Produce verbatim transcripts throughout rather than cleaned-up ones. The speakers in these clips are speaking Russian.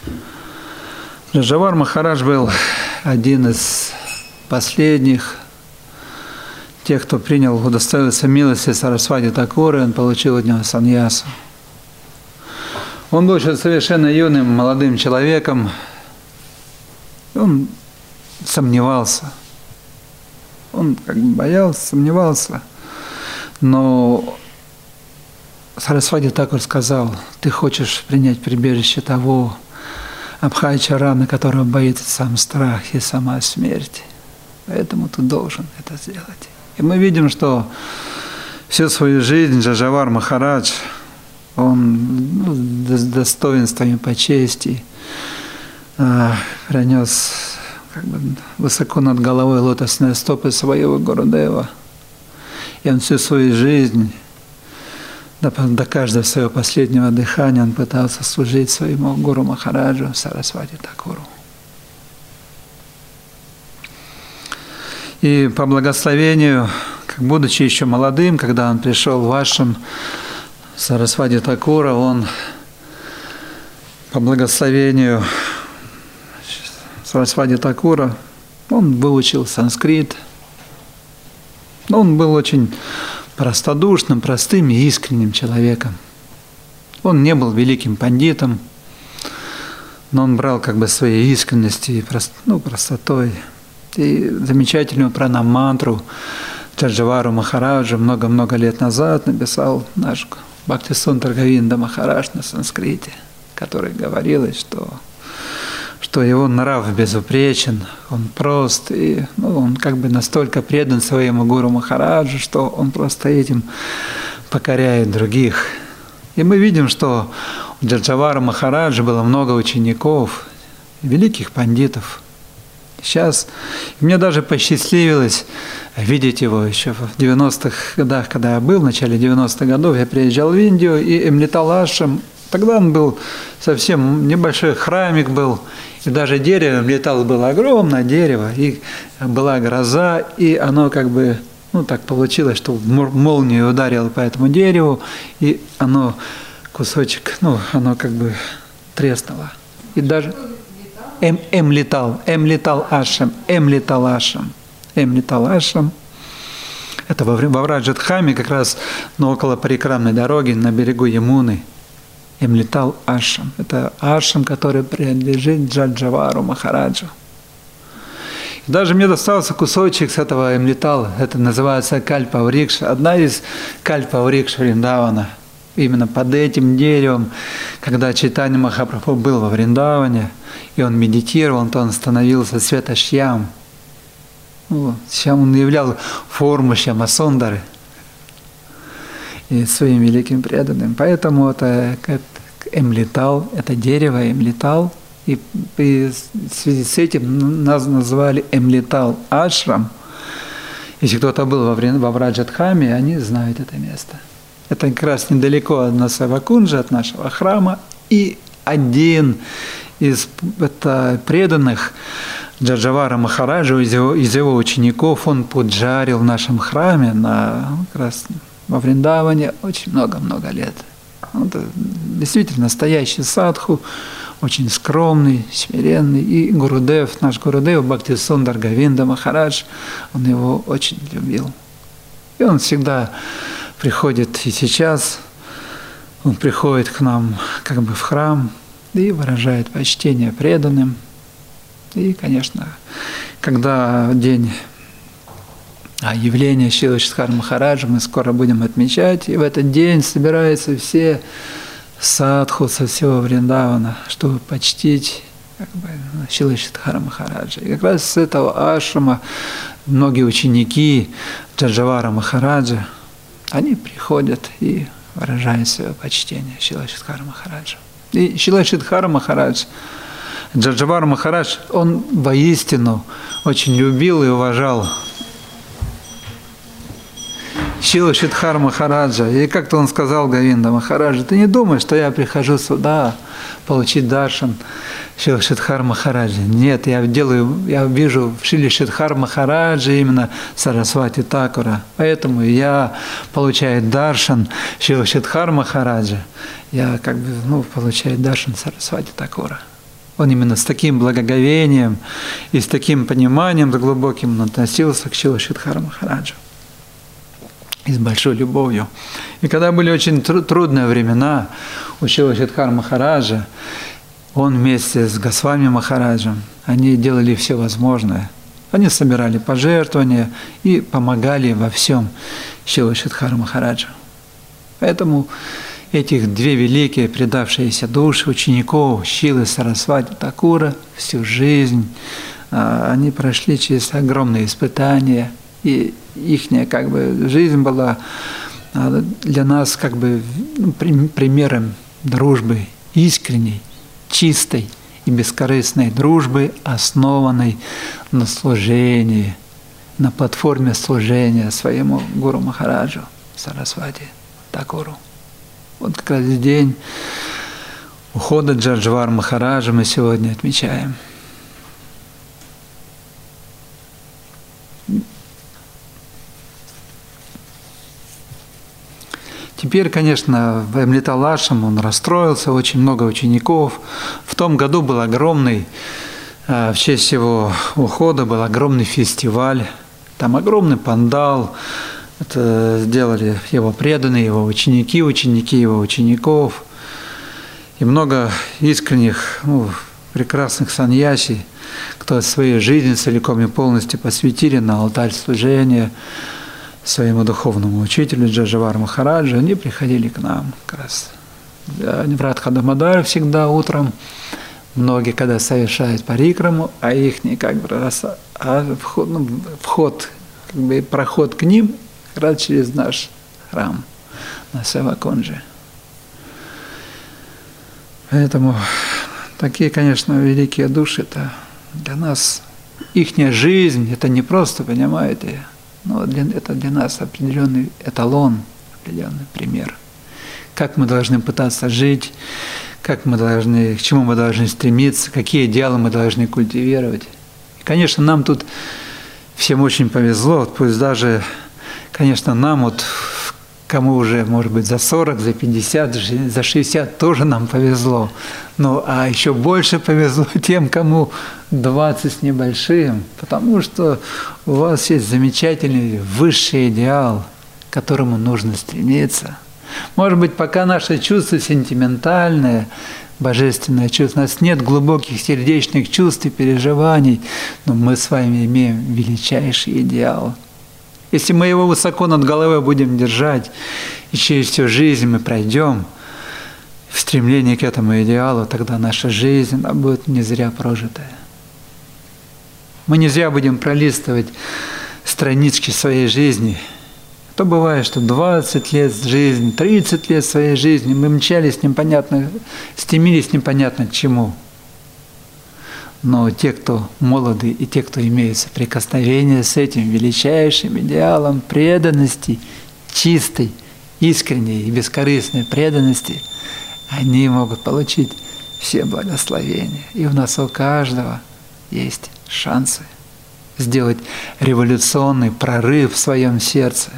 Джавахар Махарадж был один из последних, тех, кто принял, удостоился милости Сарасвати Такуры, он получил от него саньясу. Он был еще совершенно юным, молодым человеком, он сомневался, он как бы боялся, сомневался, но Сарасвати Такур сказал: ты хочешь принять прибежище того Абхайчарана, которого боится сам страх и сама смерть. Поэтому ты должен это сделать. И мы видим, что всю свою жизнь Джавахар Махарадж, он ну, с достоинствами по чести э, пронес как бы, высоко над головой лотосные стопы своего Гурудева. И он всю свою жизнь, До, до каждого своего последнего дыхания он пытался служить своему Гуру Махараджу Сарасвати Такуру. И по благословению, как будучи еще молодым, когда он пришел в ашрам Сарасвати Такура, он по благословению Сарасвати Такура, он выучил санскрит. Он был очень простодушным, простым и искренним человеком. Он не был великим пандитом, но он брал как бы своей искренностью и прост, ну, простотой. И замечательную пранам-мантру Джавахару Махараджу много-много лет назад написал наш Бхактисундар Говинда Махарадж на санскрите, который говорилось, что что его нрав безупречен, он прост, и ну, он как бы настолько предан своему Гуру Махараджу, что он просто этим покоряет других. И мы видим, что у Джавахара Махараджа было много учеников, великих пандитов. Сейчас мне даже посчастливилось видеть его еще в девяностых годах, когда я был, в начале девяностых годов, я приезжал в Индию, и Эмлитал ашрам, тогда он был совсем небольшой храмик был, и даже дерево, Эмлитал было огромное дерево, и была гроза, и оно как бы, ну так получилось, что молния ударила по этому дереву, и оно, кусочек, ну оно как бы треснуло. И даже Эм, Эмлитал, Эмлитал ашрам, Эмлитал ашрам, Эмлитал ашрам. Это во, во Враджадхаме, как раз на около парикрамной дороги на берегу Ямуны. Эмлитал ашрам. Это ашрам, который принадлежит Джавахару Махараджу. И даже мне достался кусочек с этого Эмлитала. Это называется Кальпа-врикша. Одна из Кальпа-врикш Вриндавана. Именно под этим деревом, когда Чайтанья Махапрабху был во Вриндаване, и он медитировал, то он становился светошьям. Ну, Шьям он являл форму Шьяма-сундары и своим великим преданным. Поэтому это Эмлитал, это дерево Эмлитал, и, и в связи с этим нас называли Эмлитал ашрам. Если кто-то был во, во Враджадхаме, они знают это место. Это как раз недалеко от Насавакунджа, от нашего храма, и один из это, преданных Джавахара Махараджа, из его, из его учеников, он пуджарил в нашем храме на, как раз, во Вриндаване очень много-много лет. Он действительно настоящий садху, очень скромный, смиренный. И Гурудев, наш Гурудев, Бхактисундар Говинда Махарадж, он его очень любил. И он всегда приходит и сейчас, он приходит к нам как бы в храм и выражает почтение преданным. И, конечно, когда день явления Шрилы Шридхара Махараджа мы скоро будем отмечать, и в этот день собираются все садху со всего Вриндавана, чтобы почтить как бы, Шрилы Шридхара Махараджа. И как раз с этого ашрама многие ученики Джавахара Махараджа, они приходят и выражают свое почтение Шриле Шридхара Махараджу. И Шрила Шридхара Махарадж, Джавахар Махарадж, он воистину очень любил и уважал Шрилу Шридхара Махараджа. И как-то он сказал Говинда Махараджу: ты не думай, что я прихожу сюда получить даршан Шрилы Шридхара Махараджа. Нет, я делаю, я вижу в Шриле Шридхара Махараджа именно Сарасвати Такура. Поэтому я получаю даршан Шрилы Шридхара Махараджа. Я как бы, ну, получаю даршан Сарасвати Такура. Он именно с таким благоговением и с таким пониманием глубоким относился к Шила-Шридхара Махараджу. И с большой любовью. И когда были очень тру- трудные времена у Шила-Шридхара Махараджа, он вместе с Госвами Махараджем, они делали все возможное. Они собирали пожертвования и помогали во всем Шила-Шридхару Махараджу. Поэтому этих две великие предавшиеся души учеников Шилы Сарасвати Такура всю жизнь, они прошли через огромные испытания, и их как бы жизнь была для нас как бы примером дружбы искренней, чистой и бескорыстной дружбы, основанной на служении, на платформе служения своему Гуру Махараджу Сарасвати Такуру. Вот как раз день ухода Джаджвар Махараджа мы сегодня отмечаем. Теперь, конечно, в Амриталашам он расстроился, очень много учеников. В том году был огромный, в честь его ухода был огромный фестиваль, там огромный пандал. Это сделали его преданные, его ученики, ученики его учеников. И много искренних, ну, прекрасных саньяси, кто свою жизнь целиком и полностью посвятили на алтарь служения своему духовному учителю Джаджавар Махараджу, они приходили к нам как раз. В Радха-Дамодар всегда утром, многие когда совершают парикраму, а их не как бы раз, а вход, ну, вход как бы проход к ним как раз через наш храм на Севакунджи. Поэтому такие, конечно, великие души, это для нас, ихняя жизнь, это не просто, понимаете, но для, это для нас определенный эталон, определенный пример. Как мы должны пытаться жить, как мы должны, к чему мы должны стремиться, какие идеалы мы должны культивировать. И, конечно, нам тут всем очень повезло, пусть даже, конечно, нам, вот, кому уже, может быть, за сорок, за пятьдесят, за шестьдесят, тоже нам повезло. Ну, а еще больше повезло тем, кому двадцать с небольшим, потому что у вас есть замечательный высший идеал, к которому нужно стремиться. Может быть, пока наши чувства сентиментальные, божественное чувство, у нас нет глубоких сердечных чувств и переживаний, но мы с вами имеем величайший идеал. Если мы его высоко над головой будем держать, и через всю жизнь мы пройдем в стремлении к этому идеалу, тогда наша жизнь она будет не зря прожитая. Мы не зря будем пролистывать странички своей жизни. То бывает, что двадцать лет жизни, тридцать лет своей жизни мы мчались непонятно, стремились непонятно к чему. Но те, кто молоды, и те, кто имеет соприкосновение с этим величайшим идеалом преданности, чистой, искренней и бескорыстной преданности, они могут получить все благословения. И у нас у каждого есть шансы сделать революционный прорыв в своем сердце.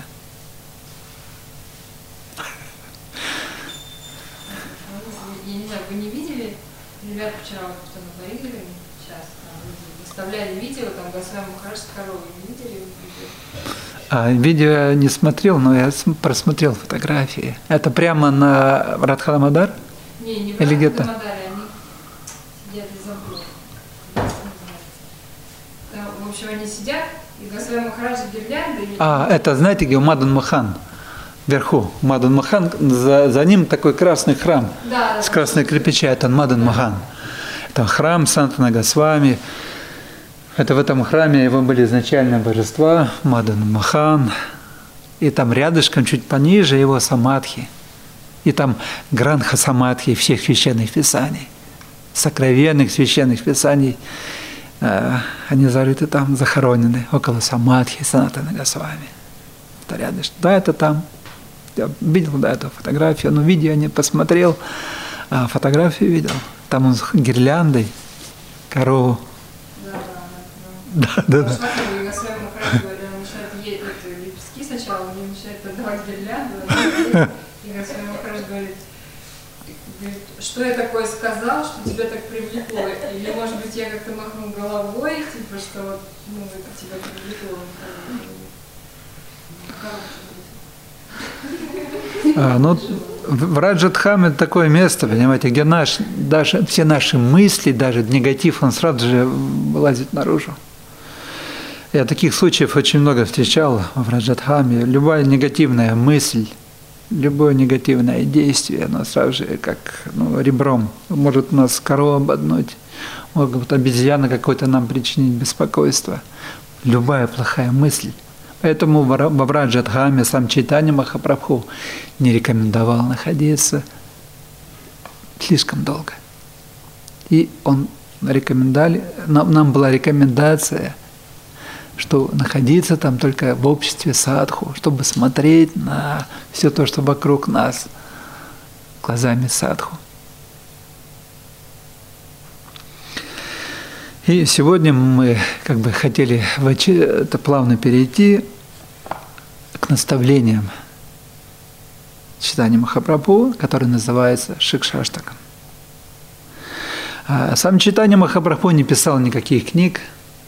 Я не знаю, вы не видели, ребята вчера вот что натворили, сейчас там, выставляли видео, там Госвами Махарадж с коровой, не видели видео? А, видео я не смотрел, но я просмотрел фотографии. Это прямо на Радха-Дамодар? Не, не в Или где-то? Радха-Дамодаре, они сидят и забыли. Там, в общем, они сидят, и Госвами Махарадж гирлянды. И... А, это, знаете, где Мадан Махан? Вверху Мадан Махан, за, за ним такой красный храм, да, с да, красной кирпича, это Мадан Махан. Это храм Сантана Госвами. Это в этом храме его были изначально божества, Мадан Махан. И там рядышком, чуть пониже, его самадхи. И там Гранха самадхи всех священных писаний, сокровенных священных писаний. Э, они зарыты там, захоронены около самадхи Санатана Госвами. Это рядышком. Да, это там. Я видел, да, эту фотографию, но видео не посмотрел, а фотографию видел. Там он с гирляндой, корову. Да, да, да. Да, да, да. Смотрю, Госвами Махарадж говорит, он начинает есть лепестки сначала, он начинает продавать гирлянду, и Госвами Махарадж говорит, говорит, что я такое сказал, что тебя так привлекло? Или, может быть, я как-то махнул головой, типа, что вот, ну, это тебя привлекло? А, ну, в Раджа-дхаме такое место, понимаете, где наш, даже все наши мысли, даже негатив, он сразу же вылазит наружу. Я таких случаев очень много встречал в Раджа-дхаме. Любая негативная мысль, любое негативное действие, оно сразу же как ну, ребром может нас корову ободнуть, может обезьяна какой-то нам причинить беспокойство. Любая плохая мысль. Поэтому во Раджа-дхаме сам Чайтанья Махапрабху не рекомендовал находиться слишком долго. И он рекомендовали, нам, нам была рекомендация, что находиться там только в обществе садху, чтобы смотреть на все то, что вокруг нас, глазами садху. И сегодня мы как бы хотели в это плавно перейти к наставлениям Чайтаньи Махапрабху, который называется Шикшаштакам. А сам Чайтанья Махапрабху не писал никаких книг,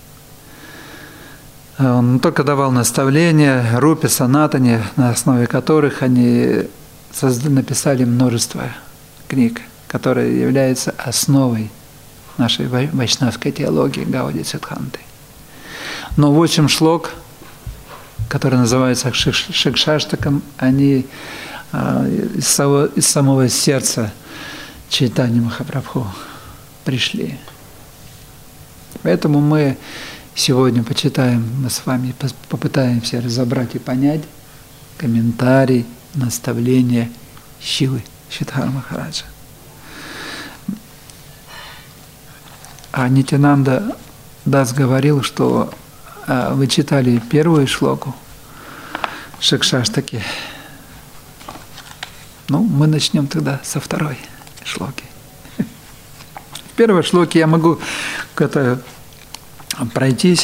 он только давал наставления Рупе, Санатане, на основе которых они написали множество книг, которые являются основой нашей вайшнавской теологии Гауди Сиддханты. Но восемь шлок, которые называются Шикшаштакам, они из самого, из самого сердца Чайтаньи Махапрабху пришли. Поэтому мы сегодня почитаем, мы с вами попытаемся разобрать и понять комментарий, наставления Шилы Шридхара Махараджа. А Нитянанда Дас говорил, что а, вы читали первую шлоку Шикшаштаки. Ну, мы начнем тогда со второй шлоки. В первой шлоке я могу как-то пройтись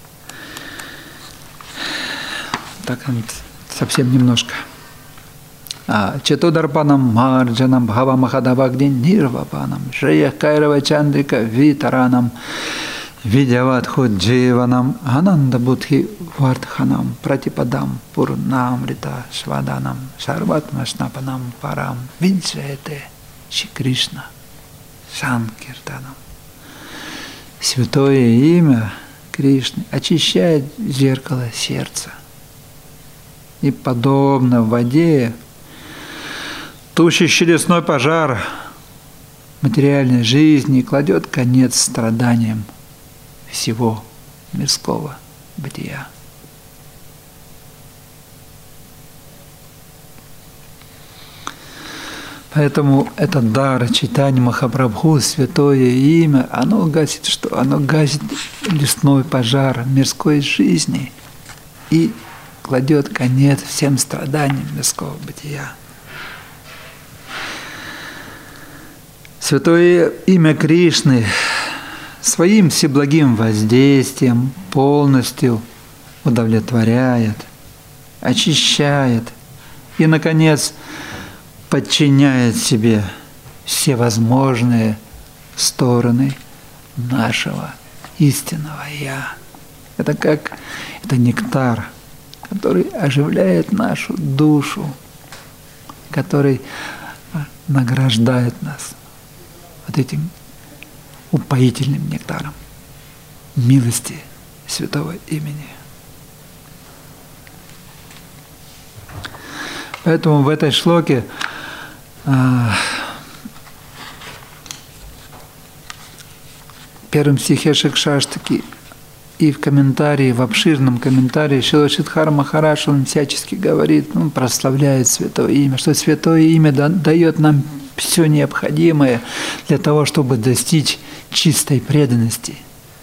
так совсем немножко. Четударпанам марджанам бхава махадавагни нирвапанам жрея кайрава чандрика витаранам видяватху дживанам ананда будхи вардханам пратипадам пурнамрита шваданам шарватмашнапанам парам винджете Шри Кришна Санкиртанам. Святое имя Кришны очищает зеркало сердца. И подобно в воде, тушащий лесной пожар материальной жизни кладет конец страданиям всего мирского бытия. Поэтому этот дар Чайтаньи Махапрабху, святое имя, оно гасит что? Оно гасит лесной пожар мирской жизни и кладет конец всем страданиям мирского бытия. Святое имя Кришны своим всеблагим воздействием полностью удовлетворяет, очищает и, наконец, подчиняет себе все возможные стороны нашего истинного «Я». Это как это нектар, который оживляет нашу душу, который награждает нас вот этим упоительным нектаром милости святого имени. Поэтому в этой шлоке в первом стихе Шикшаштаки и в комментарии, в обширном комментарии Шрила Шридхар Махарадж, он всячески говорит, он прославляет святое имя, что святое имя дает нам все необходимое для того, чтобы достичь чистой преданности.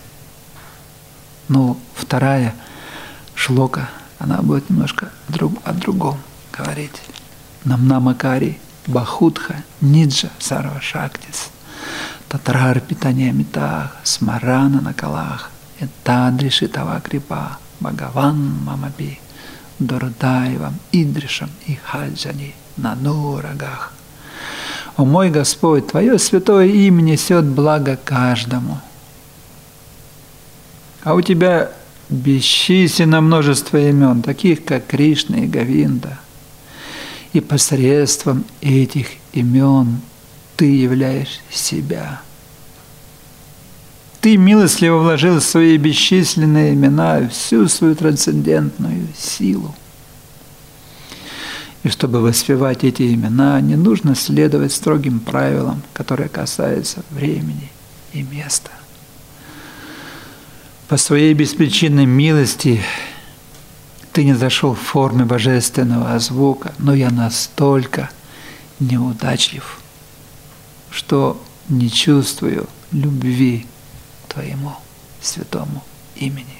Но вторая шлока, она будет немножко о другом говорить. Намнамакари Бахутха Ниджа Сарва Шактис Татрар Питания Митах Смарана Накалах Этадриши Тава Крипа Бхагаван Мамаби Дурдаевам Идришам и Хаджани Нанурагах. О мой Господь, Твое святое имя несет благо каждому. А у Тебя бесчисленно множество имен, таких как Кришна и Говинда. И посредством этих имен Ты являешь себя. Ты милостливо вложил в свои бесчисленные имена всю свою трансцендентную силу. И чтобы воспевать эти имена, не нужно следовать строгим правилам, которые касаются времени и места. По своей беспричинной милости Ты не зашел в форме божественного звука, но я настолько неудачлив, что не чувствую любви к Твоему святому имени.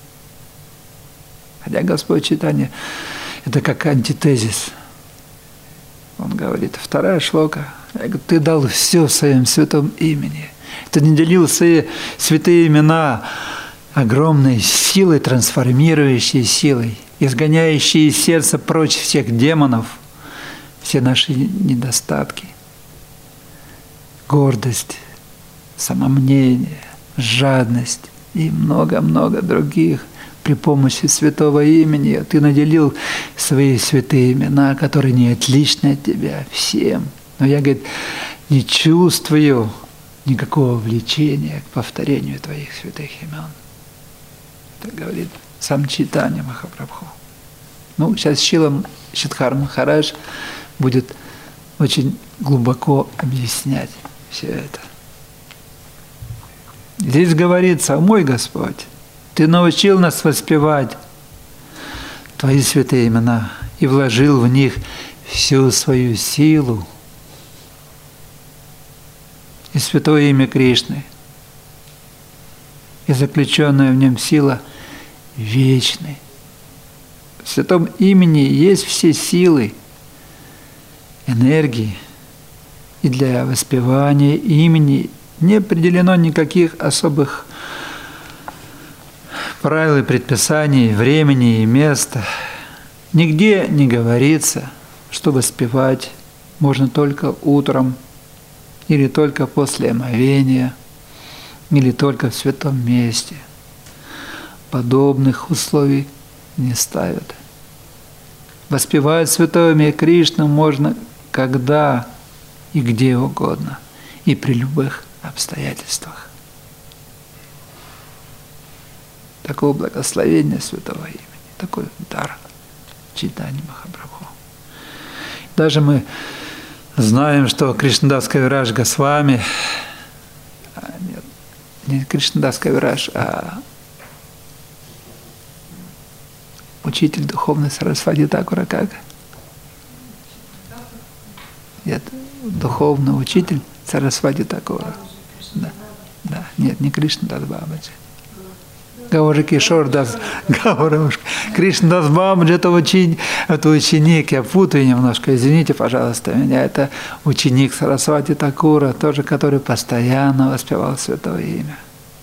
Хотя Господь читание – это как антитезис. Он говорит, вторая шлока, Ты дал все в Своем святом имени. Ты не делил свои святые имена огромной силой, трансформирующей силой, изгоняющей из сердца прочь всех демонов, все наши недостатки, гордость, самомнение, жадность и много-много других. При помощи святого имени Ты наделил свои святые имена, которые не отличны от Тебя, всем. Но я, говорит, не чувствую никакого влечения к повторению Твоих святых имен. Это говорит сам Чайтанья Махапрабху. Ну, сейчас Шрила Шридхар Махарадж будет очень глубоко объяснять все это. Здесь говорится, мой Господь, Ты научил нас воспевать Твои святые имена и вложил в них всю свою силу. И святое имя Кришны, и заключенная в нем сила вечной. В святом имени есть все силы, энергии, и для воспевания имени не определено никаких особых правил и предписаний, времени и места. Нигде не говорится, что воспевать можно только утром, или только после омовения, или только в святом месте. Подобных условий не ставят. Воспевать святое имя Кришны можно когда и где угодно, и при любых обстоятельствах. Такое благословение святого имени, такой дар Чайтаньи Махапрабху. Даже мы знаем, что Кришнадас Кавирадж Госвами, нет, не Кришнадас Кавирадж, а учитель духовный Сарасвати Такура, как? Нет, духовный учитель Сарасвати Такура. Да, да, нет, не Кришнадас Бабаджи. Гауры Кишор Дас, Гауры Кришнадас Бабаджи, это, ученик, это ученик, я путаю немножко, извините, пожалуйста, меня, это ученик Сарасвати Такура, тоже, который постоянно воспевал святое имя.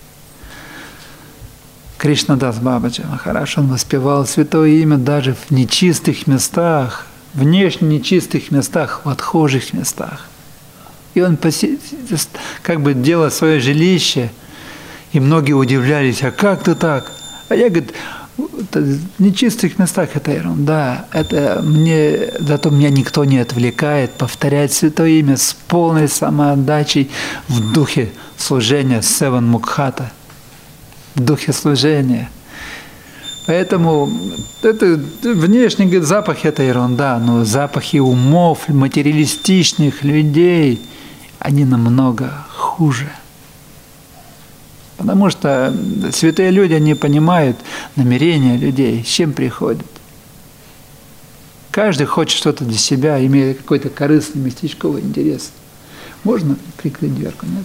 Кришнадас Бабаджи Махарадж, он воспевал святое имя даже в нечистых местах, внешне нечистых местах, в отхожих местах. И он как бы делал свое жилище, и многие удивлялись, а как ты так? А я, говорит, в нечистых местах это ерунда, это мне, зато меня никто не отвлекает повторять святое имя с полной самоотдачей в духе служения Севан Мукхата, в духе служения. Поэтому это внешний, говорит, запах – это ерунда, но запахи умов материалистичных людей, они намного хуже. Потому что святые люди, они понимают намерения людей, с чем приходят. Каждый хочет что-то для себя, имея какой-то корыстный, местечковый интерес. Можно прикрыть дверку, нет?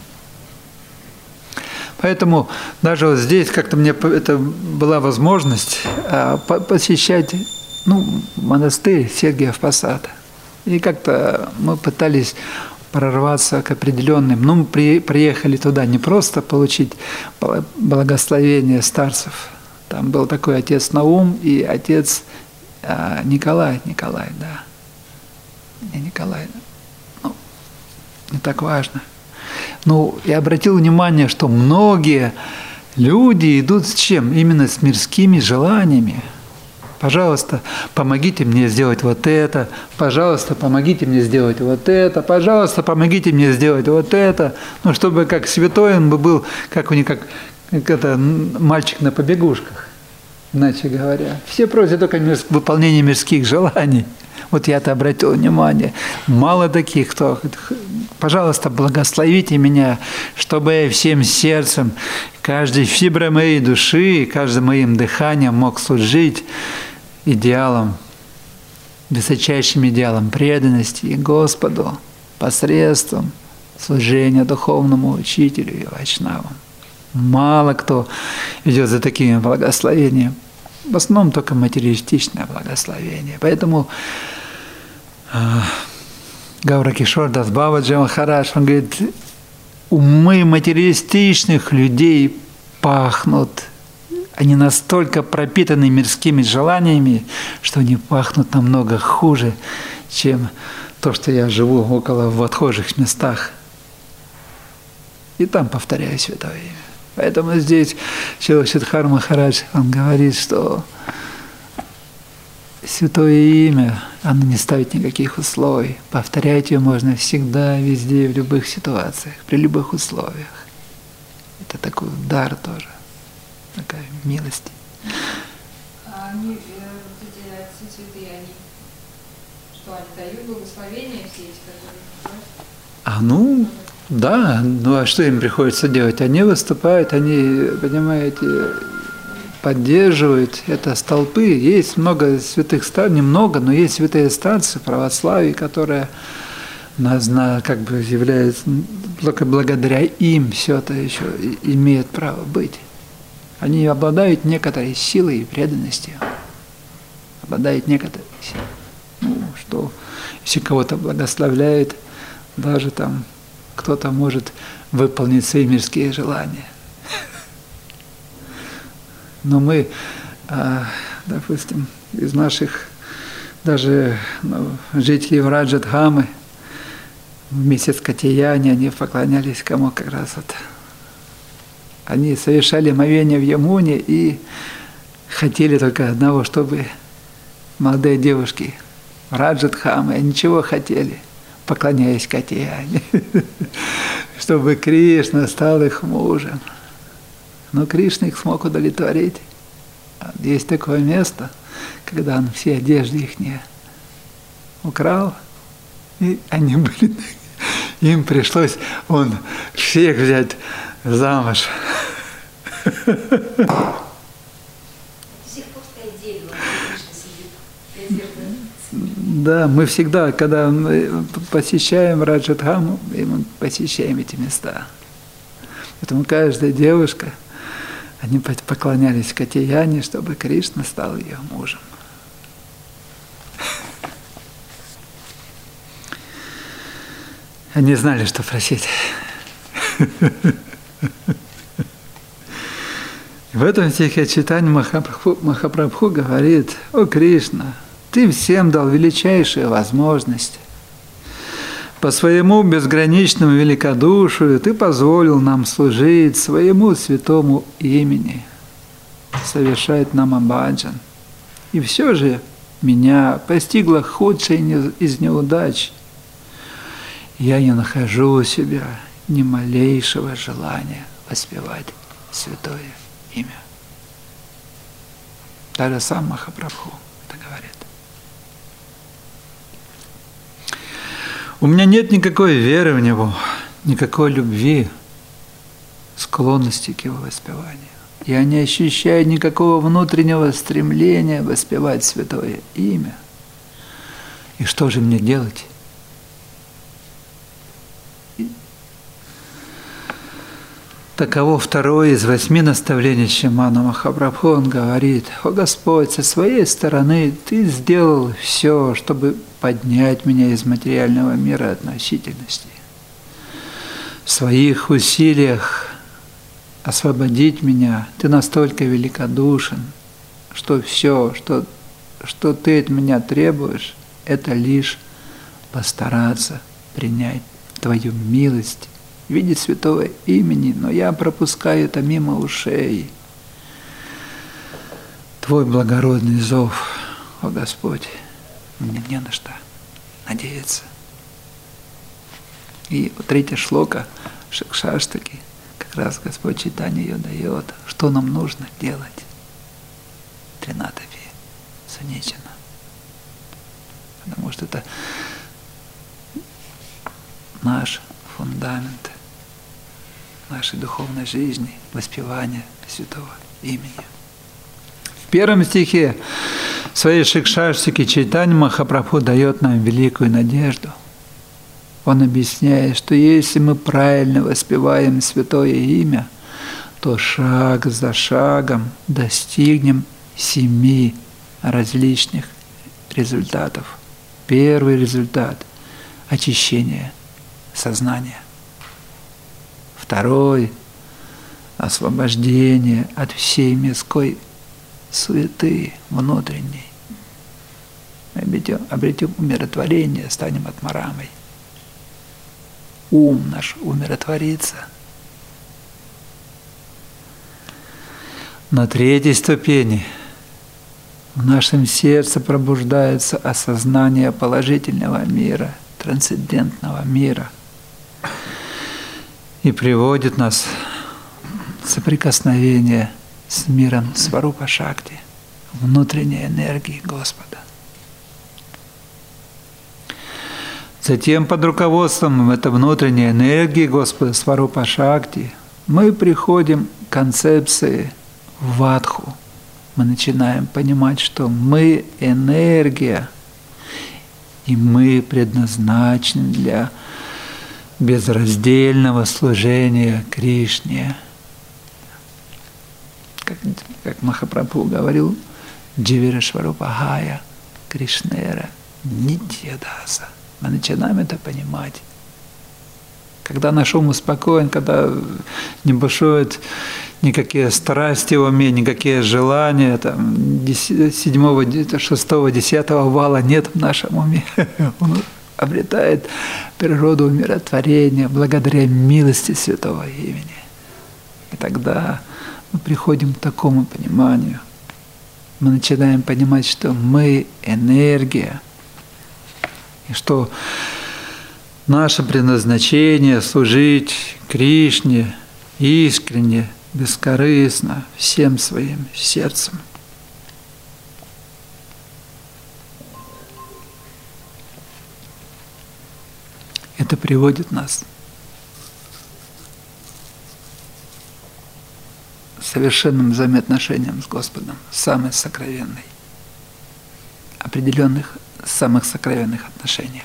Поэтому даже вот здесь как-то мне это была возможность посещать, ну, монастырь Сергиев Посад. И как-то мы пытались прорваться к определенным. Ну, мы при, приехали туда не просто получить благословение старцев. Там был такой отец Наум и отец а, Николай, Николай, да. Не Николай, ну, не так важно. Ну, я обратил внимание, что многие люди идут с чем? Именно с мирскими желаниями. Пожалуйста, помогите мне сделать вот это. Пожалуйста, помогите мне сделать вот это. Пожалуйста, помогите мне сделать вот это. Ну, чтобы как святой он бы был, как у них, как, как это, мальчик на побегушках, иначе говоря. Все просят только мир, выполнения мирских желаний. Вот я-то обратил внимание, мало таких, кто, пожалуйста, благословите меня, чтобы я всем сердцем, каждой фиброй моей души, каждым моим дыханием мог служить идеалом, высочайшим идеалом преданности и Господу посредством служения духовному учителю и вайшнавам. Мало кто идет за такими благословениями. В основном только материалистичное благословение. Поэтому э, Гаура Кишор Дас Бабаджи Махарадж, он говорит, умы материалистичных людей пахнут, они настолько пропитаны мирскими желаниями, что они пахнут намного хуже, чем то, что я живу около в отхожих местах. И там повторяю святое имя. Поэтому здесь Шила-Шидхар Махарадж, он говорит, что святое имя, оно не ставит никаких условий. Повторять ее можно всегда, везде, в любых ситуациях, при любых условиях. Это такой дар тоже, такая милость. А они, вот эти отцы святые, они, что они дают благословения все эти, которые... А ну... Да, ну а что им приходится делать? Они выступают, они, понимаете, поддерживают это столпы. Есть много святых станций, немного, но есть святые станции православия, которые как бы являются, только благодаря им все это еще имеет право быть. Они обладают некоторой силой и преданностью, обладают некоторой силой. Ну, что если кого-то благословляет, даже там кто-то может выполнить свои мирские желания. Но мы, допустим, из наших даже ну, жителей Враджадхамы в месяц Катияни они поклонялись кому как раз вот. Они совершали омовение в Ямуне и хотели только одного, чтобы молодые девушки Враджадхамы ничего хотели, поклоняясь Катияне, чтобы Кришна стал их мужем. Но Кришна их смог удовлетворить. Есть такое место, когда он все одежды их не украл, и они были, им пришлось он всех взять замуж. Да, мы всегда, когда мы посещаем Раджадхаму, мы посещаем эти места. Поэтому каждая девушка, они поклонялись Катияне, чтобы Кришна стал ее мужем. Они знали, что просить. В этом стихе Чайтанья Махапрабху, Махапрабху говорит: «О Кришна, Ты всем дал величайшие возможности. По своему безграничному великодушию Ты позволил нам служить своему святому имени, совершать намабаджан. И все же меня постигла худшая из неудач. Я не нахожу у себя ни малейшего желания воспевать святое имя». Даже сам Махапрабху это говорит. У меня нет никакой веры в Него, никакой любви, склонности к Его воспеванию. Я не ощущаю никакого внутреннего стремления воспевать святое имя. И что же мне делать? Таково второе из восьми наставлений Шримана Махапрабху. Он говорит: «О Господь, со своей стороны Ты сделал все, чтобы поднять меня из материального мира относительности. В своих усилиях освободить меня Ты настолько великодушен, что все, что, что Ты от меня требуешь, это лишь постараться принять Твою милость в виде святого имени, но я пропускаю это мимо ушей. Твой благородный зов, о Господь, мне не на что надеяться. И третья шлока Шикшаштаки, как раз Господь Чайтанья ее дает, что нам нужно делать. Тринатапи Суничана. Потому что это наш фундамент нашей духовной жизни, воспевания святого имени. В первом стихе своей Шикшаштаки Чайтанья Махапрабху дает нам великую надежду. Он объясняет, что если мы правильно воспеваем святое имя, то шаг за шагом достигнем семи различных результатов. Первый результат – очищение сознания. Второй – освобождение от всей мирской суеты внутренней. Мы обретем, обретем умиротворение, станем атмарамой. Ум наш умиротворится. На третьей ступени в нашем сердце пробуждается осознание положительного мира, трансцендентного мира и приводит нас в соприкосновение с миром Сварупа Шакти, внутренней энергии Господа. Затем под руководством этой внутренней энергии Господа Сварупа Шакти мы приходим к концепции вадху. Мы начинаем понимать, что мы энергия, и мы предназначены для безраздельного служения Кришне. Как, как Махапрабху говорил, Дживирашварупахая Кришнера Нитьядаса. Мы начинаем это понимать. Когда наш ум успокоен, когда не бушуют никакие страсти в уме, никакие желания, там, седьмого, шестого, десятого вала нет в нашем уме. Он обретает природу умиротворения благодаря милости святого имени. И тогда мы приходим к такому пониманию. Мы начинаем понимать, что мы энергия, и что наше предназначение служить Кришне искренне, бескорыстно, всем своим сердцем. Это приводит нас к совершенным взаимоотношениям с Господом, самой сокровенной, определенных самых сокровенных отношениях.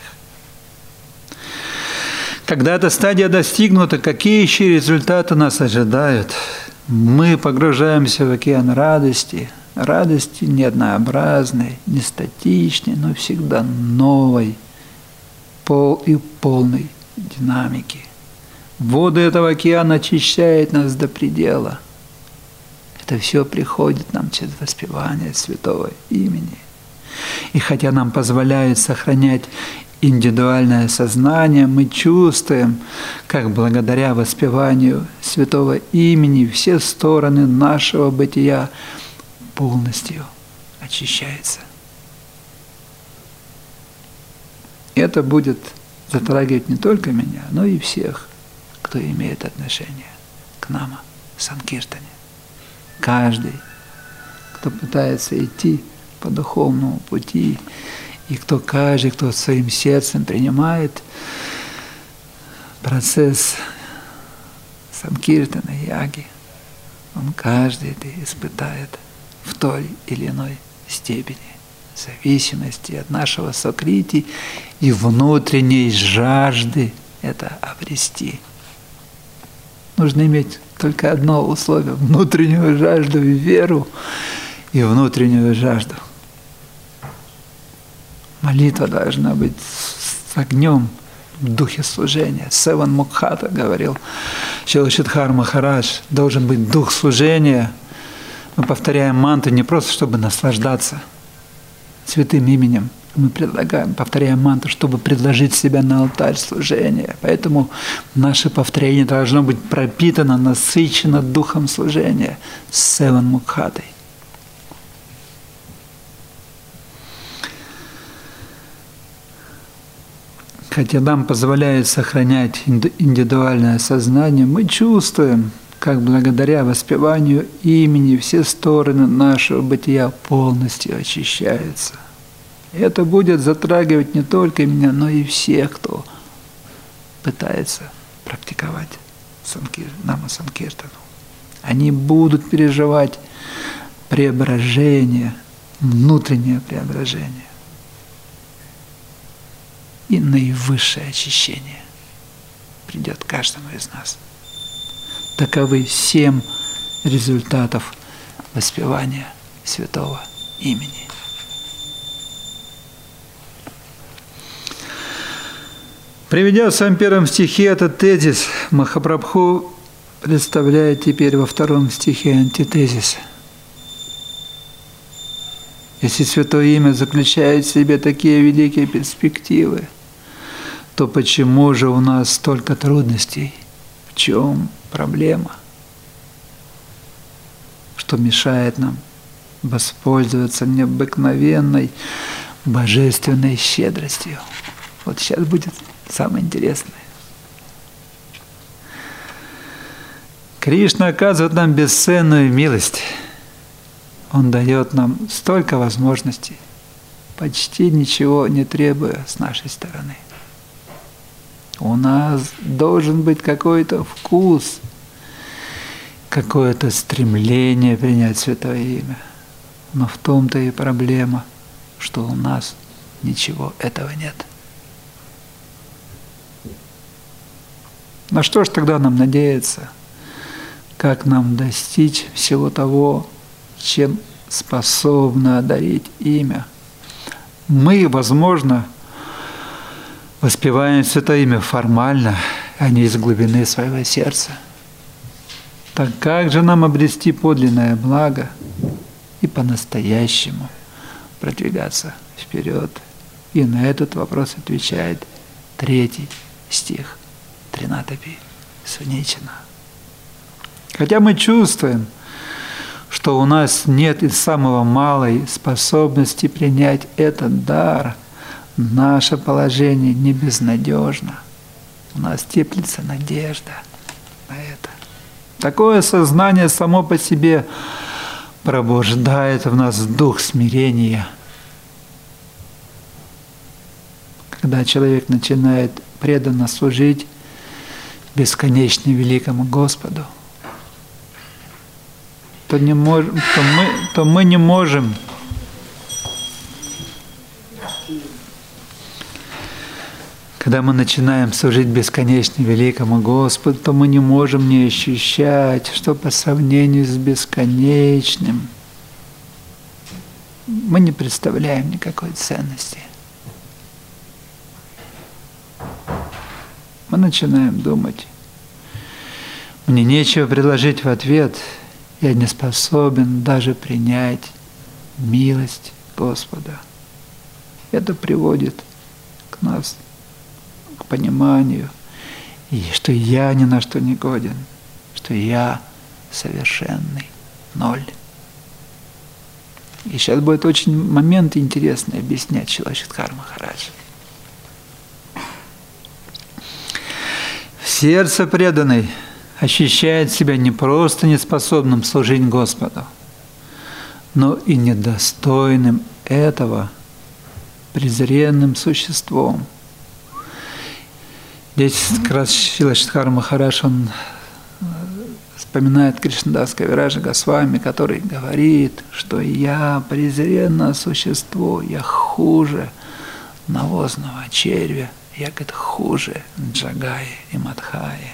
Когда эта стадия достигнута, какие еще результаты нас ожидают? Мы погружаемся в океан радости, радости не однообразной, не статичной, но всегда новой пол и полной динамики. Воды этого океана очищают нас до предела. Это все приходит нам через воспевание святого имени. И хотя нам позволяет сохранять индивидуальное сознание, мы чувствуем, как благодаря воспеванию святого имени все стороны нашего бытия полностью очищаются. Это будет затрагивать не только меня, но и всех, кто имеет отношение к нам, Санкиртане. Каждый, кто пытается идти по духовному пути, и кто каждый, кто своим сердцем принимает процесс Санкиртана, яги, он каждый это испытает в той или иной степени, в зависимости от нашего сокрити и внутренней жажды это обрести. Нужно иметь только одно условие – внутреннюю жажду и веру, и внутреннюю жажду. Молитва должна быть с огнем в духе служения. Севан Мукхата говорил, Шилашидхар Махарадж, должен быть дух служения. Мы повторяем мантру не просто, чтобы наслаждаться святым именем Мы предлагаем, повторяем мантру, чтобы предложить себя на алтарь служения. Поэтому наше повторение должно быть пропитано, насыщено духом служения с Севан Мукхатой. Хотя нам позволяет сохранять индивидуальное сознание, мы чувствуем, как благодаря воспеванию имени все стороны нашего бытия полностью очищаются. И это будет затрагивать не только меня, но и всех, кто пытается практиковать санкир, нама-санкиртану. Они будут переживать преображение, внутреннее преображение и наивысшее очищение придет каждому из нас. Таковы семь результатов воспевания святого имени. Приведя в своем первом стихе этот тезис, Махапрабху представляет теперь во втором стихе антитезис. Если святое имя заключает в себе такие великие перспективы, то почему же у нас столько трудностей? В чем проблема? Что мешает нам воспользоваться необыкновенной божественной щедростью? Вот сейчас будет самое интересное. Кришна оказывает нам бесценную милость. Он дает нам столько возможностей, почти ничего не требуя с нашей стороны. У нас должен быть какой-то вкус, какое-то стремление принять святое имя. Но в том-то и проблема, что у нас ничего этого нет. На что ж тогда нам надеяться? Как нам достичь всего того, чем способно одарить имя? Мы, возможно, воспеваем святое имя формально, а не из глубины своего сердца. Так как же нам обрести подлинное благо и по-настоящему продвигаться вперед? И на этот вопрос отвечает третий стих Тринатапи Суничина. Хотя мы чувствуем, что у нас нет и самого малой способности принять этот дар, наше положение не безнадежно. У нас теплится надежда на это. Такое сознание само по себе пробуждает в нас дух смирения. Когда человек начинает преданно служить бесконечно великому Господу, то, не можем, то, мы, то мы не можем когда мы начинаем служить бесконечно великому Господу, то мы не можем не ощущать, что по сравнению с бесконечным мы не представляем никакой ценности. Мы начинаем думать, мне нечего предложить в ответ, я не способен даже принять милость Господа. Это приводит к нас к пониманию, и что я ни на что не годен, что я совершенный ноль. И сейчас будет очень момент интересный объяснять Шила-Шридхар Махарадж. Сердце преданный ощущает себя не просто неспособным служить Господу, но и недостойным этого презренным существом. Здесь как раз Шила-Шридхар Махарадж, он вспоминает Кришнадас Кавираджа Госвами, который говорит, что я презренное существо, я хуже навозного червя, я, говорит, хуже Джагаи и Мадхаи.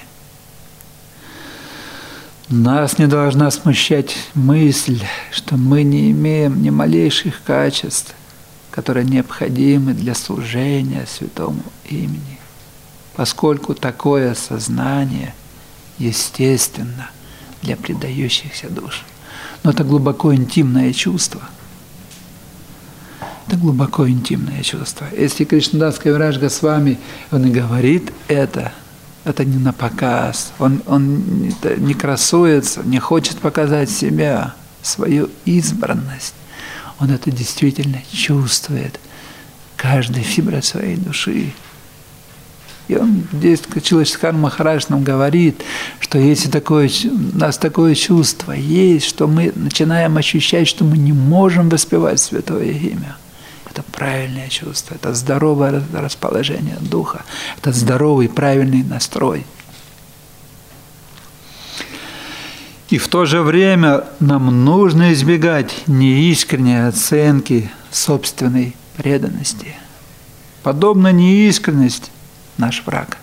Нас не должна смущать мысль, что мы не имеем ни малейших качеств, которые необходимы для служения святому имени, поскольку такое сознание естественно для предающихся душ. Но это глубоко интимное чувство. Это глубоко интимное чувство. Если Кришнадас Кавирадж Госвами, он и говорит это, это не на показ. Он, он не красуется, не хочет показать себя, свою избранность. Он это действительно чувствует каждой фиброй своей души. И он здесь, Шрила Махарадж нам говорит, что если такое, у нас такое чувство есть, что мы начинаем ощущать, что мы не можем воспевать святое имя. Это правильное чувство, это здоровое расположение духа, это здоровый, правильный настрой. И в то же время нам нужно избегать неискренней оценки собственной преданности. Подобно неискренность – наш враг.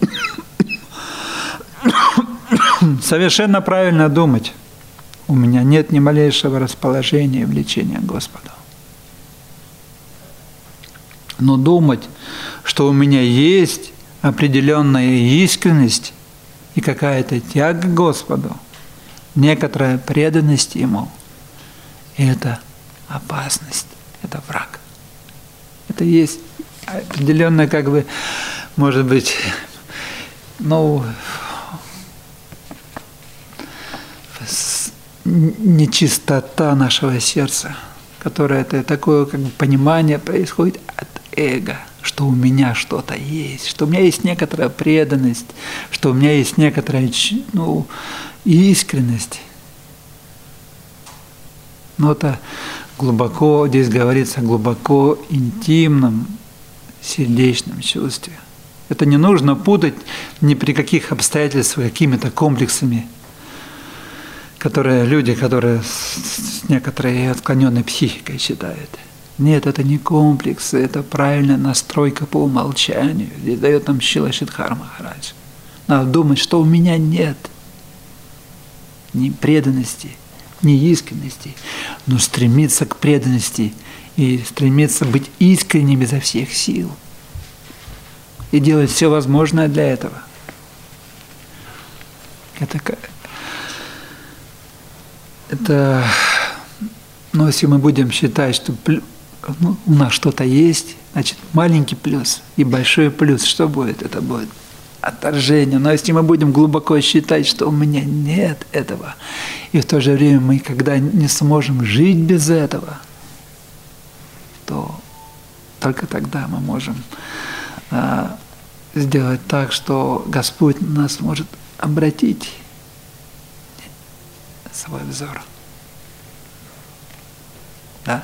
Совершенно правильно думать. У меня нет ни малейшего расположения и влечения к Господу. Но думать, что у меня есть определенная искренность и какая-то тяга к Господу, некоторая преданность Ему, это опасность, это враг. Это есть определенная, как бы, может быть, ну, нечистота нашего сердца, которое это такое, как бы, понимание происходит от эго, что у меня что-то есть, что у меня есть некоторая преданность, что у меня есть некоторая, ну, искренность. Но это глубоко, здесь говорится о глубоко интимном, сердечном чувстве. Это не нужно путать ни при каких обстоятельствах какими-то комплексами, которые люди, которые с некоторой отклоненной психикой считают. Нет, это не комплексы, это правильная настройка по умолчанию. Здесь дает нам Шрила Шридхар Махарадж. Надо думать, что у меня нет ни преданности, ни искренности, но стремиться к преданности и стремиться быть искренним изо всех сил. И делать все возможное для этого. Это, это ну, если мы будем считать, что ну, у нас что-то есть, значит, маленький плюс и большой плюс, что будет? Это будет отторжение. Но если мы будем глубоко считать, что у меня нет этого, и в то же время мы когда не сможем жить без этого, то только тогда мы можем а, сделать так, что Господь нас может обратить свой взор. Да?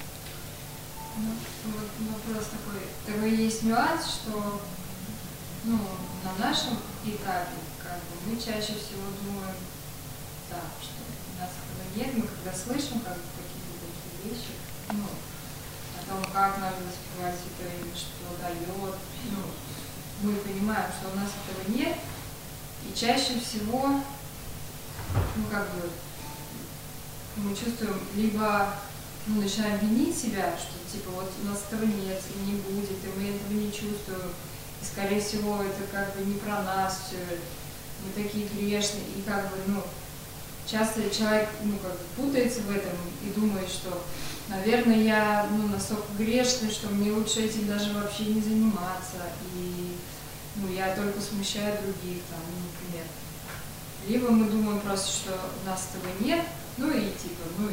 Ну, вопрос такой. Такой есть нюанс, что ну, на нашем этапе как бы, мы чаще всего думаем, да, что у нас этого нет, мы когда слышим как бы, какие-то такие вещи, ну, о том, как надо воспевать это имя, что дает, ну, мы понимаем, что у нас этого нет, и чаще всего, ну, как бы, мы чувствуем, либо ну, начинаем винить себя, что типа вот у нас этого нет, и не будет, и мы этого не чувствуем, и скорее всего это как бы не про нас все, мы такие грешные, и как бы, ну, часто человек, ну, как бы путается в этом и думает, что, наверное, я, ну, настолько грешный, что мне лучше этим даже вообще не заниматься, и, ну, я только смущаю других, там, например. Либо мы думаем просто, что у нас этого нет, ну и типа, ну и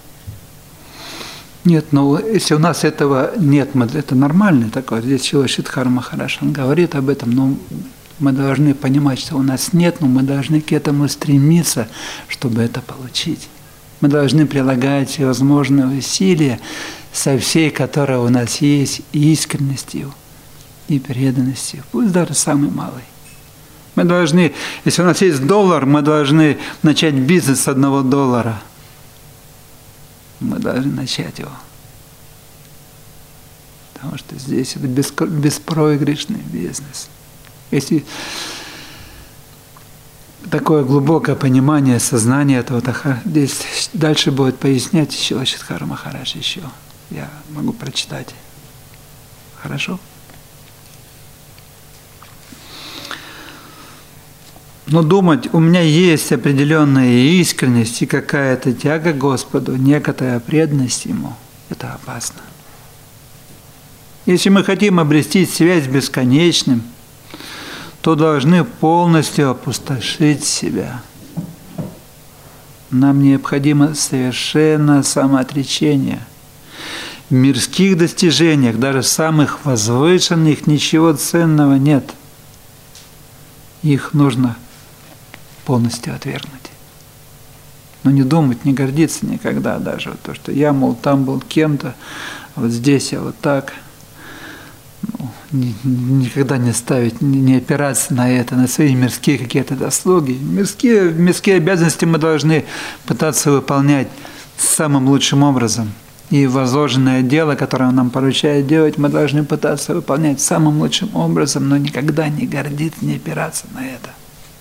нет, но если у нас этого нет, мы, это нормально такое. Здесь Шрила Шридхар Махарадж, он говорит об этом, но мы должны понимать, что у нас нет, но мы должны к этому стремиться, чтобы это получить. Мы должны прилагать всевозможные усилия со всей, которая у нас есть, искренностью и преданностью, пусть даже самый малый. Мы должны, если у нас есть доллар, мы должны начать бизнес с одного доллара. Мы должны начать его. Потому что здесь это беспроигрышный бизнес. Если такое глубокое понимание сознания этого, то здесь дальше будет пояснять Шрила Шридхар Махарадж еще. Я могу прочитать. Хорошо? Но думать, у меня есть определенная искренность и какая-то тяга к Господу, некоторая преданность Ему, это опасно. Если мы хотим обрести связь с бесконечным, то должны полностью опустошить себя. Нам необходимо совершенное самоотречение. В мирских достижениях, даже самых возвышенных, ничего ценного нет. Их нужно полностью отвергнуть. Но не думать, не гордиться никогда даже. Вот то, что я, мол, там был кем-то, а вот здесь я вот так. Ну, ни, никогда не ставить, не, не опираться на это, на свои мирские какие-то заслуги. Мирские, мирские обязанности мы должны пытаться выполнять самым лучшим образом. И возложенное дело, которое он нам поручает делать, мы должны пытаться выполнять самым лучшим образом, но никогда не гордиться, не опираться на это.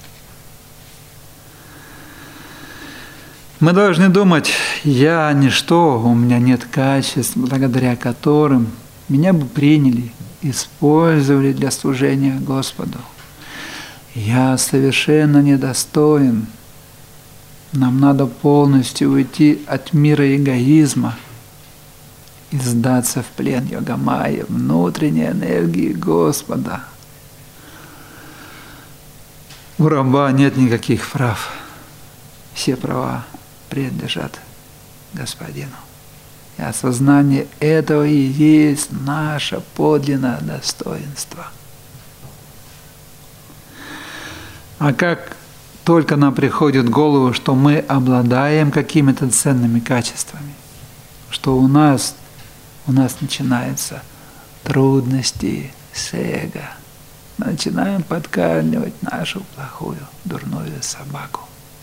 Мы должны думать, я ничто, у меня нет качеств, благодаря которым меня бы приняли, использовали для служения Господу. Я совершенно недостоин. Нам надо полностью уйти от мира эгоизма и сдаться в плен йога-майя, внутренней энергии Господа. У раба нет никаких прав. Все права принадлежат Господину. И осознание этого и есть наше подлинное достоинство. А как только нам приходит в голову, что мы обладаем какими-то ценными качествами, что у нас, у нас начинаются трудности с эго, мы начинаем подкармливать нашу плохую, дурную собаку.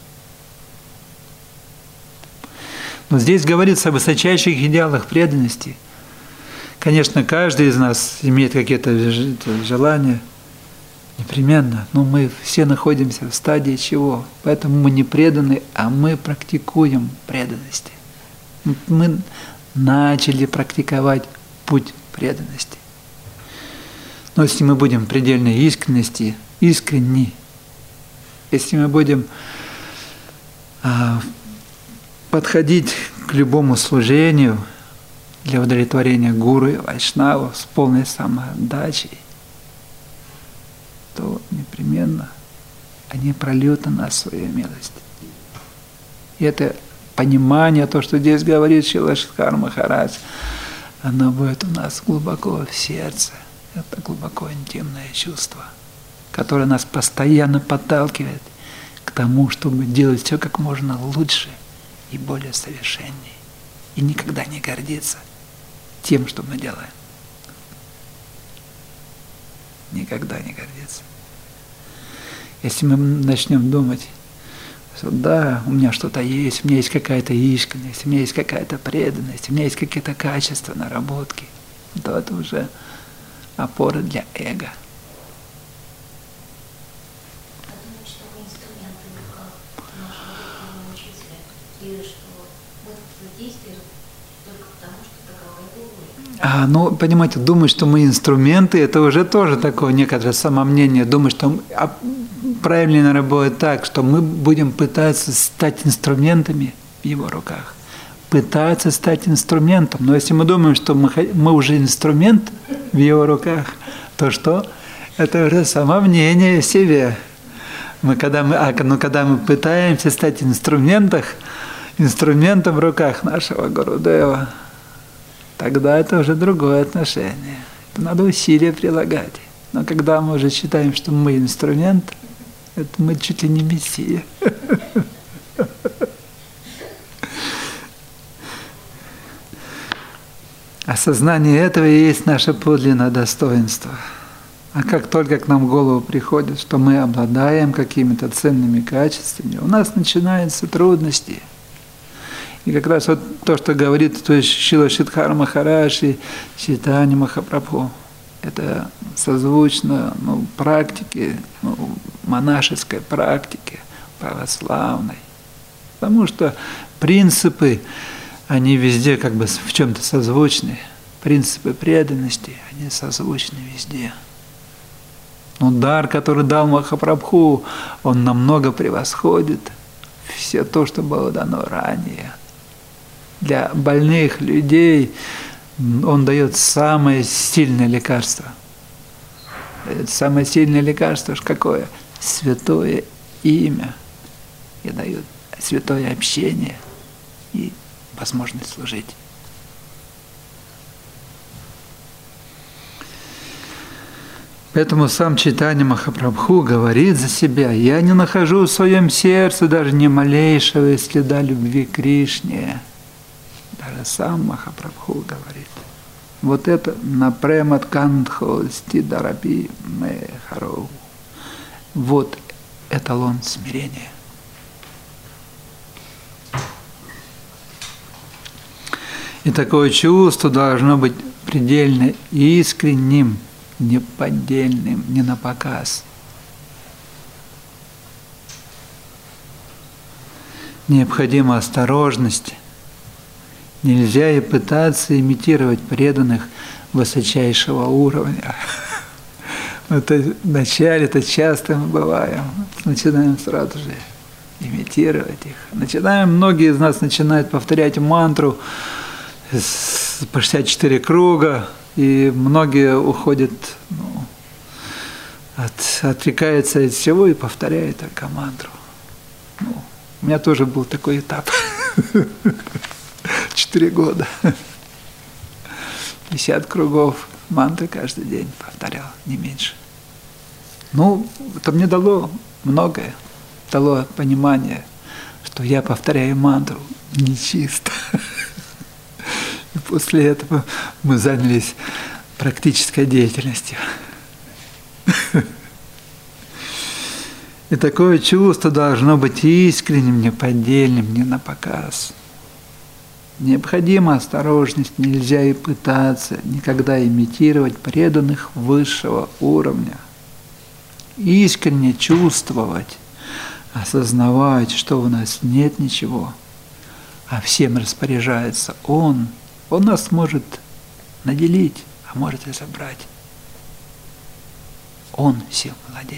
Но здесь говорится о высочайших идеалах преданности. Конечно, каждый из нас имеет какие-то желания, непременно, но мы все находимся в стадии чего? Поэтому мы не преданы, а мы практикуем преданности. Мы начали практиковать путь преданности. Но если мы будем в предельной искренности, искренни, если мы будем а, подходить к любому служению для удовлетворения гуру и вайшнаву с полной самоотдачей, то непременно они прольют на нас свою милость. И это понимание, то, что здесь говорит Шрила Шридхар Махарадж, оно будет у нас глубоко в сердце. Это глубоко интимное чувство, которое нас постоянно подталкивает к тому, чтобы делать все как можно лучше и более совершенней. И никогда не гордиться тем, что мы делаем. Никогда не гордиться. Если мы начнем думать, что да, у меня что-то есть, у меня есть какая-то искренность, у меня есть какая-то преданность, у меня есть какие-то качества, наработки, то это уже опора для эго. А, ну, понимаете, думать, что мы инструменты, это уже тоже такое некоторое самомнение. Думать, что а правильно, наверное, будет так, что мы будем пытаться стать инструментами в его руках. Пытаться стать инструментом. Но если мы думаем, что мы, мы уже инструмент в его руках, то что? Это уже самомнение в себе. Мы, когда мы, а, ну, когда мы пытаемся стать инструментом, инструментом в руках нашего Гурудева, тогда это уже другое отношение. Это надо усилия прилагать. Но когда мы уже считаем, что мы инструмент, это мы чуть ли не мессия. Осознание этого и есть наше подлинное достоинство. А как только к нам в голову приходит, что мы обладаем какими-то ценными качествами, у нас начинаются трудности. И как раз вот то, что говорит то есть Шрила Шридхар Махарадж и Чайтанья Махапрабху, это созвучно ну, практике, ну, монашеской практике, православной. Потому что принципы, они везде как бы в чем-то созвучны. Принципы преданности, они созвучны везде. Но дар, который дал Махапрабху, он намного превосходит все то, что было дано ранее. Для больных людей Он дает самое сильное лекарство. Дает самое сильное лекарство какое? Святое имя. И дает святое общение и возможность служить. Поэтому сам Чайтанья Махапрабху говорит за себя: «Я не нахожу в своем сердце даже ни малейшего следа любви к Кришне». Даже сам Махапрабху говорит. Вот это на премат кантхо стидарапи мехароу. Вот эталон смирения. И такое чувство должно быть предельно искренним, неподдельным, не на показ. Необходима осторожность. Нельзя и пытаться имитировать преданных высочайшего уровня. Это вначале это часто мы бываем. Начинаем сразу же имитировать их. Начинаем, многие из нас начинают повторять мантру по шестьдесят четыре круга, и многие уходят, ну, от, отрекаются от всего и повторяют только мантру. Ну, у меня тоже был такой этап. Четыре года. Десять кругов мантры каждый день повторял, не меньше. Ну, это мне дало многое. Дало понимание, что я повторяю мантру нечисто. И после этого мы занялись практической деятельностью. И такое чувство должно быть искренним, неподдельным, не на показ. Необходима осторожность, нельзя и пытаться никогда имитировать преданных высшего уровня. Искренне чувствовать, осознавать, что у нас нет ничего, а всем распоряжается Он. Он нас может наделить, а может и забрать. Он всем владеет.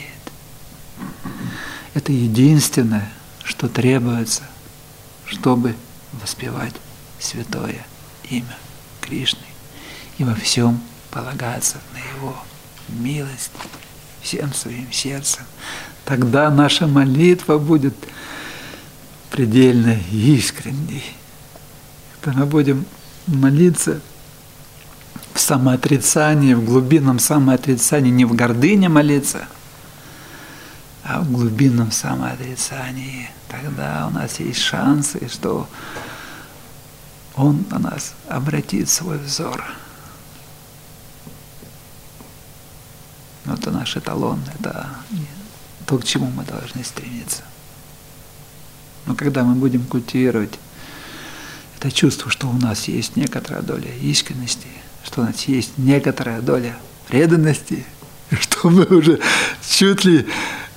Это единственное, что требуется, чтобы воспевать святое имя Кришны и во всем полагаться на Его милость всем своим сердцем. Тогда наша молитва будет предельно искренней. Когда мы будем молиться в самоотрицании, в глубинном самоотрицании, не в гордыне молиться, а в глубинном самоотрицании, тогда у нас есть шансы, что Он на нас обратит свой взор. Но это наш эталон, это то, к чему мы должны стремиться. Но когда мы будем культивировать это чувство, что у нас есть некоторая доля искренности, что у нас есть некоторая доля преданности, что мы уже чуть ли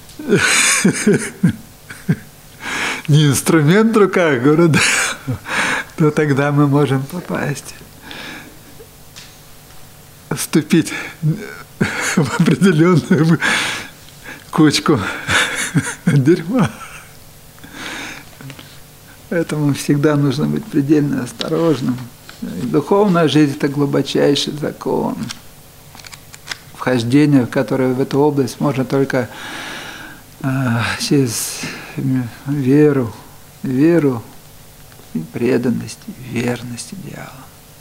не инструмент в руках, говорят, то тогда мы можем попасть, вступить в определенную кучку дерьма. Поэтому всегда нужно быть предельно осторожным. И духовная жизнь – это глубочайший закон. Вхождение, в которое в эту область можно только а, через веру, веру и преданность, и верность идеалам.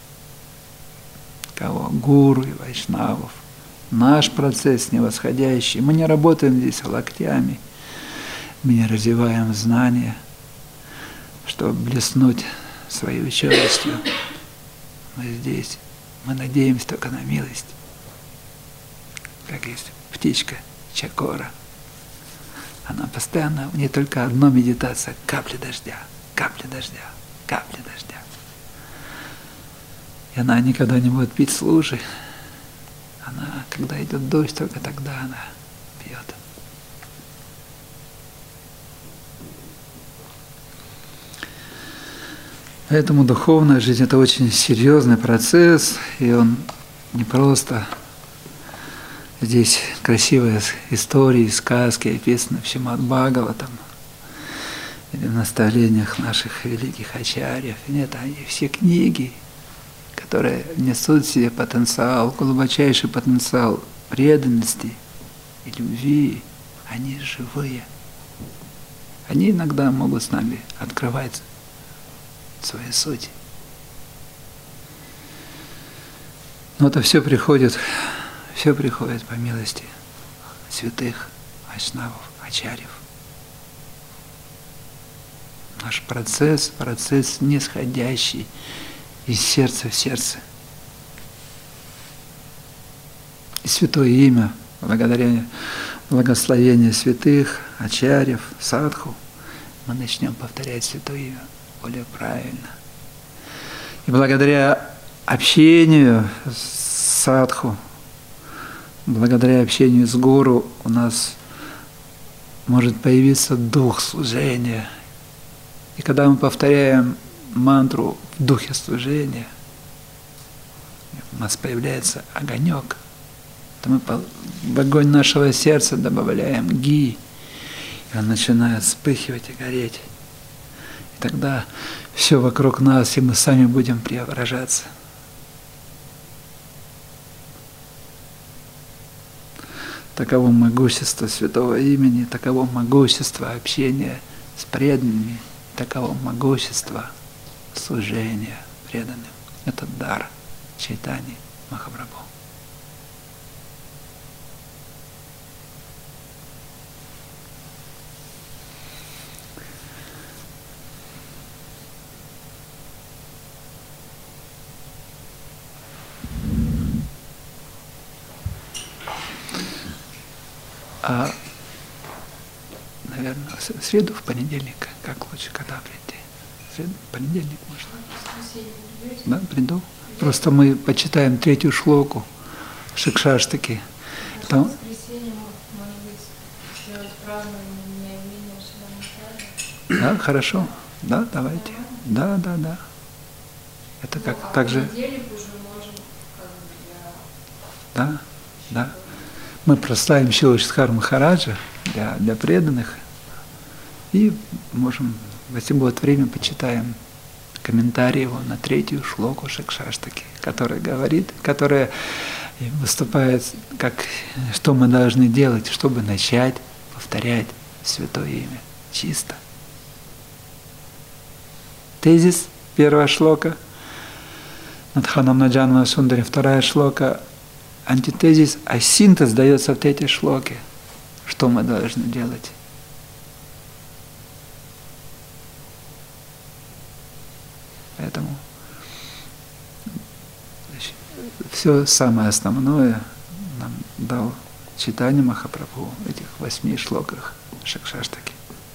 Кого? Гуру и вайшнавов. Наш процесс невосходящий. Мы не работаем здесь локтями, мы не развиваем знания, чтобы блеснуть своей ученостью. Мы здесь, мы надеемся только на милость. Как есть птичка чакора. Она постоянно, у нее только одна медитация – капли дождя, капли дождя, капли дождя. И она никогда не будет пить с лужи. Она, когда идет дождь, только тогда она пьет. Поэтому духовная жизнь – это очень серьезный процесс, и он не просто… Здесь красивые истории, сказки описаны в Шримад-Бхагаватам или в наставлениях наших великих ачарьев. Нет, они все книги, которые несут в себе потенциал, глубочайший потенциал преданности и любви, они живые. Они иногда могут с нами открывать свою суть. Но это все приходит, все приходит по милости святых вайшнавов, ачарьев. Наш процесс, процесс нисходящий из сердца в сердце. И святое имя, благодаря благословению святых, ачарьев, садху, мы начнем повторять святое имя более правильно. И благодаря общению с садху, благодаря общению с гуру у нас может появиться дух служения. И когда мы повторяем мантру в духе служения, у нас появляется огонек, то мы в огонь нашего сердца добавляем ги, и он начинает вспыхивать и гореть. И тогда все вокруг нас, и мы сами будем преображаться. Таково могущество святого имени, таково могущество общения с преданными, таково могущество служения преданным. Это дар Чайтаньи Махапрабху. А, наверное, в среду, в понедельник, как лучше, когда прийти? В среду, в понедельник можно? Да, приду. Просто мы почитаем третью шлоку Шикшаштаки. Там... В воскресенье, может быть, сделать празднование дня имени Шри Радхи. Да, хорошо. Да, давайте. Да, да, да. Это как, ну, а так же... в понедельник уже можем, как бы, для... Да, да. Мы прославим Шрила Шридхара Махараджа для, для преданных и можем, если будет время, почитаем комментарий его на третью шлоку Шикшаштаки, которая говорит, которая выступает как, что мы должны делать, чтобы начать повторять святое имя чисто. Тезис, первая шлока, Надханам Наджанма Сундари, вторая шлока, антитезис, а синтез дается в третьей шлоке. Что мы должны делать? Поэтому все самое основное нам дал Чайтанья Махапрабху в этих восьми шлоках Шикшаштаки.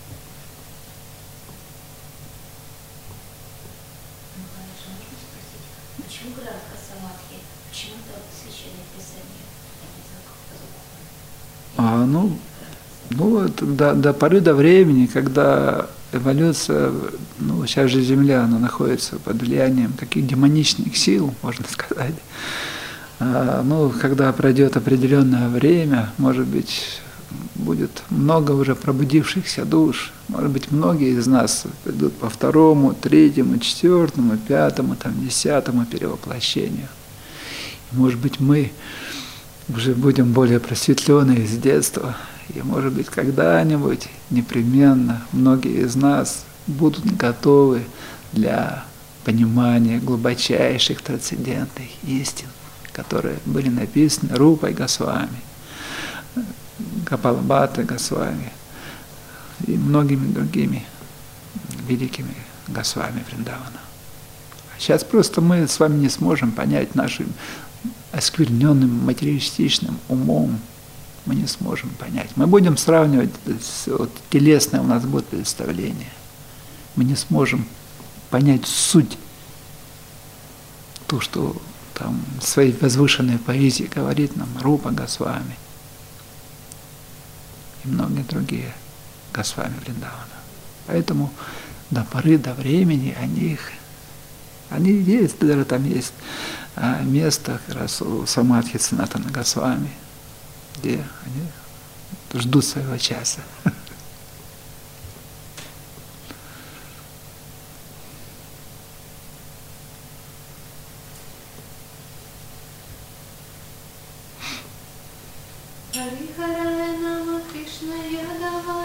А, ну, ну это до, до поры до времени, когда эволюция, ну, сейчас же Земля, она находится под влиянием каких демоничных сил, можно сказать. А, ну, когда пройдет определенное время, может быть, будет много уже пробудившихся душ, может быть, многие из нас придут по второму, третьему, четвертому, пятому, там, десятому перевоплощению. И, может быть, мы уже будем более просветленные с детства, и, может быть, когда-нибудь непременно многие из нас будут готовы для понимания глубочайших трансцендентных истин, которые были написаны Рупой Госвами, Гопалабхатой Госвами и многими другими великими Госвами Вриндавана. А сейчас просто мы с вами не сможем понять нашим оскверненным материалистичным умом, мы не сможем понять. Мы будем сравнивать, вот, телесное у нас будет представление. Мы не сможем понять суть, то, что там в своей возвышенной поэзии говорит нам Рупа Госвами и многие другие Госвами Вриндавана. Поэтому до поры до времени о них, они есть, даже там есть а, место как раз у Самадхи Санатана Госвами, где они ждут своего часа. Харая Нама Кришна Ядава